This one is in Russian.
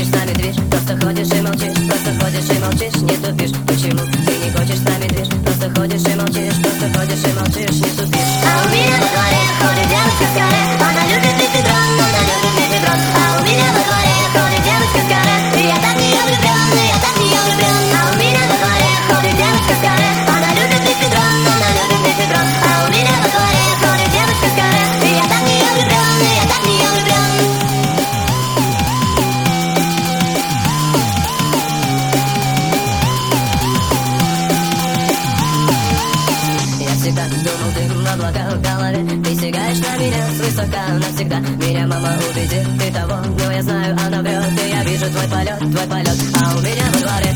хочешь с нами движ, просто ходишь и молчишь, просто ходишь и молчишь, не тупишь. Почему ты не хочешь с нами движ, просто ходишь и молчишь, просто ходишь и молчишь, не тупишь. А у меня во дворе ходит девочка с каре, она любит мефедрон, она любит мефедрон. А у меня во дворе ходит девочка с каре, и я так в нее влюблен, и я так в нее влюблен. А у меня во дворе ходит девочка с каре, она любит мефедрон, она любит мефедрон. А у меня во дворе ходит девочка с каре, и я так в нее влюблен, и я так в нее влюблен. Я всегда думал, ты в облаках в голове, ты сигаешь на меня свысока навсегда. Меня мама убедит, ты того, но я знаю, она врет, и я вижу твой полет, а у меня во дворе